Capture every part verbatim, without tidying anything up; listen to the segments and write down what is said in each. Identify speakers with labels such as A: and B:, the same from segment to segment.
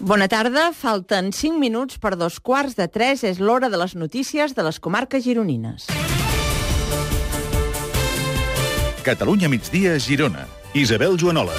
A: Bona tarda, falten cinc minuts per dos quarts de tres, és l'hora de les notícies de les comarques gironines.
B: Catalunya migdia, Girona. Isabel Joanola.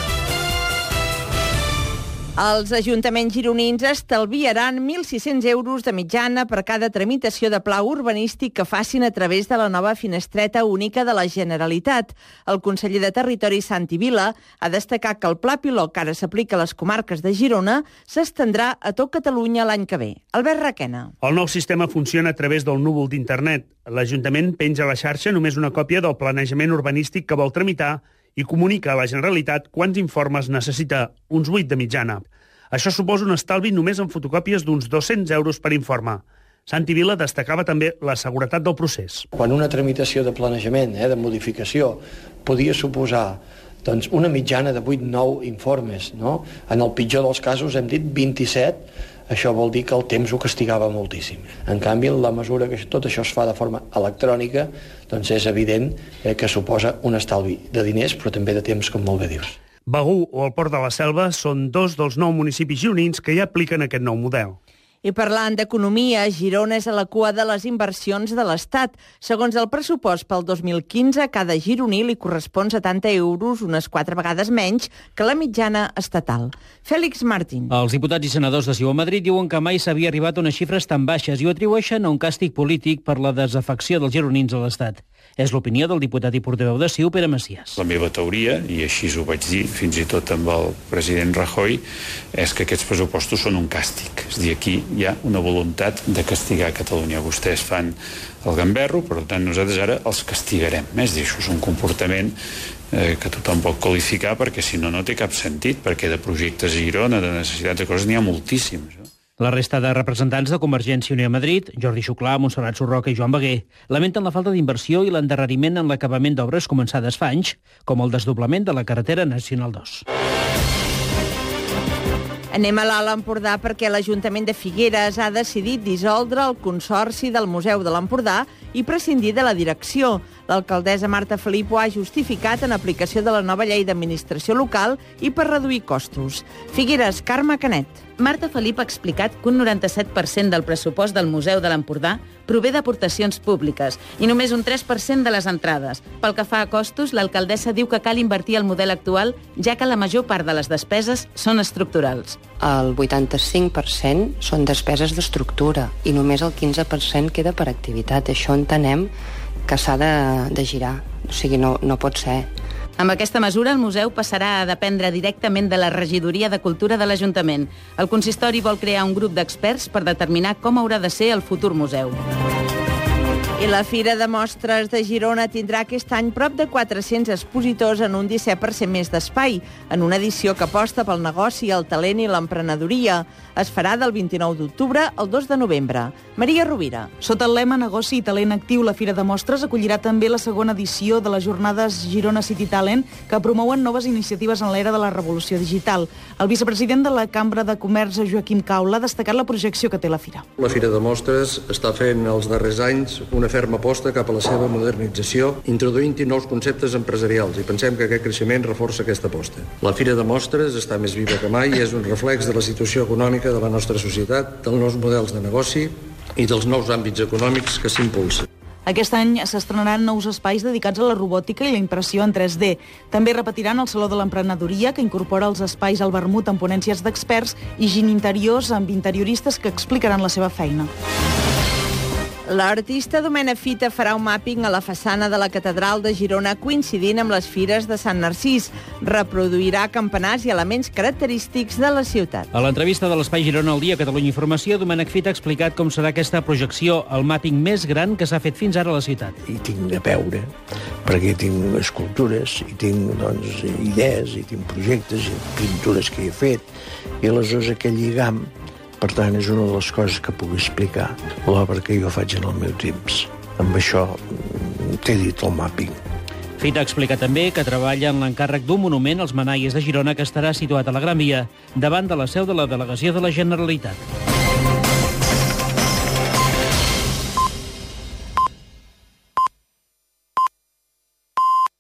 A: Els ajuntaments gironins estalviaran mil sis-cents euros de mitjana per cada tramitació de pla urbanístic que facin a través de la nova finestreta única de la Generalitat. El conseller de Territori, Santi Vila, ha destacat que el pla pilot que ara s'aplica a les comarques de Girona s'estendrà a tot Catalunya l'any que ve. Albert Requena.
C: El nou sistema funciona a través del núvol d'internet. L'Ajuntament penja a la xarxa només una còpia del planejament urbanístic que vol tramitar i comunica a la Generalitat quants informes necessita, uns vuit de mitjana. Això suposa un estalvi només en fotocòpies d'uns dos-cents euros per informe. Santi Vila destacava també la seguretat del procés.
D: Quan una tramitació de planejament, eh, de modificació, podia suposar doncs, una mitjana de vuit nou informes, no? En el pitjor dels casos hem dit vint-i-set, això vol dir que el temps ho castigava moltíssim. En canvi, la mesura que tot això es fa de forma electrònica, doncs és evident eh, que suposa un estalvi de diners, però també de temps, com molt bé dius.
C: Begur o el Port de la Selva són dos dels nou municipis gironins que ja apliquen aquest nou model.
A: I parlant d'economia, Girona és a la cua de les inversions de l'Estat. Segons el pressupost pel dos mil quinze, a cada gironí li correspon setanta euros, unes quatre vegades menys que la mitjana estatal. Fèlix Martín.
E: Els diputats i senadors de Ciu a Madrid diuen que mai s'havia arribat a unes xifres tan baixes i ho atribueixen a un càstig polític per la desafecció dels gironins a l'Estat. És l'opinió del diputat i portaveu de Ciu, Pere Macias.
F: La meva teoria, i així ho vaig dir fins i tot amb el president Rajoy, és que aquests pressupostos són un càstig. És a dir, aquí hi ha una voluntat de castigar Catalunya. Vostès fan el gamberro, per tant nosaltres ara els castigarem. És a dir, això és un comportament eh, que tothom pot qualificar perquè si no, no té cap sentit, perquè de projectes a Girona, de necessitats de coses, n'hi ha moltíssims. No?
E: La resta de representants de Convergència i Unió a Madrid, Jordi Xuclà, Montserrat Surroca i Joan Beguer, lamenten la falta d'inversió i l'endarreriment en l'acabament d'obres començades fa anys, com el desdoblament de la carretera Nacional dos.
A: Anem a l'Alt Empordà perquè l'Ajuntament de Figueres ha decidit dissoldre el Consorci del Museu de l'Empordà i prescindir de la direcció. L'alcaldessa Marta Felip ho ha justificat en aplicació de la nova llei d'administració local i per reduir costos. Figueres, Carme Canet.
G: Marta Felip ha explicat que un noranta-set per cent del pressupost del Museu de l'Empordà prové d'aportacions públiques i només un tres per cent de les entrades. Pel que fa a costos, l'alcaldessa diu que cal invertir el model actual, ja que la major part de les despeses són estructurals.
H: El vuitanta-cinc per cent són despeses d'estructura i només el quinze per cent queda per activitat. Això entenem que s'ha de, de girar, o sigui, no, no pot ser.
G: Amb aquesta mesura, el museu passarà a dependre directament de la Regidoria de Cultura de l'Ajuntament. El consistori vol crear un grup d'experts per determinar com haurà de ser el futur museu.
A: I la Fira de Mostres de Girona tindrà aquest any prop de quatre-cents expositors en un disset per cent més d'espai, en una edició que aposta pel negoci, el talent i l'emprenedoria. Es farà del vint-i-nou d'octubre al dos de novembre. Maria Rovira.
I: Sota el lema Negoci i Talent Actiu, la Fira de Mostres acollirà també la segona edició de les jornades Girona City Talent, que promouen noves iniciatives en l'era de la revolució digital. El vicepresident de la Cambra de Comerç, Joaquim Caula, ha destacat la projecció que té la Fira.
J: La Fira de Mostres està fent els darrers anys una ferma aposta cap a la seva modernització, introduint-hi nous conceptes empresarials, i pensem que aquest creixement reforça aquesta aposta. La Fira de Mostres està més viva que mai i és un reflex de la situació econòmica de la nostra societat, dels nous models de negoci i dels nous àmbits econòmics que s'impulsen.
I: Aquest any s'estrenaran nous espais dedicats a la robòtica i la impressió en tres D. També repetiran el Saló de l'Emprenedoria, que incorpora els espais al vermut amb ponències d'experts, i Gin Interiors amb interioristes que explicaran la seva feina.
A: L'artista Domènec Fita farà un màpping a la façana de la Catedral de Girona coincidint amb les fires de Sant Narcís. Reproduirà campanars i elements característics de la ciutat.
E: A l'entrevista de l'Espai Girona al dia Catalunya Informació, Domènec Fita ha explicat com serà aquesta projecció, el màpping més gran que s'ha fet fins ara a la ciutat.
K: I tinc de veure, perquè tinc escultures, i tinc doncs, idees, i tinc projectes, i pintures que he fet, i aleshores aquell lligam, per tant, és una de les coses que puc explicar, l'obra que jo faig en el meu temps. Amb això t'he dit el màpping.
E: Fita ha explicat també que treballa en l'encàrrec d'un monument als Manaies de Girona que estarà situat a la Gran Via, davant de la seu de la Delegació de la Generalitat.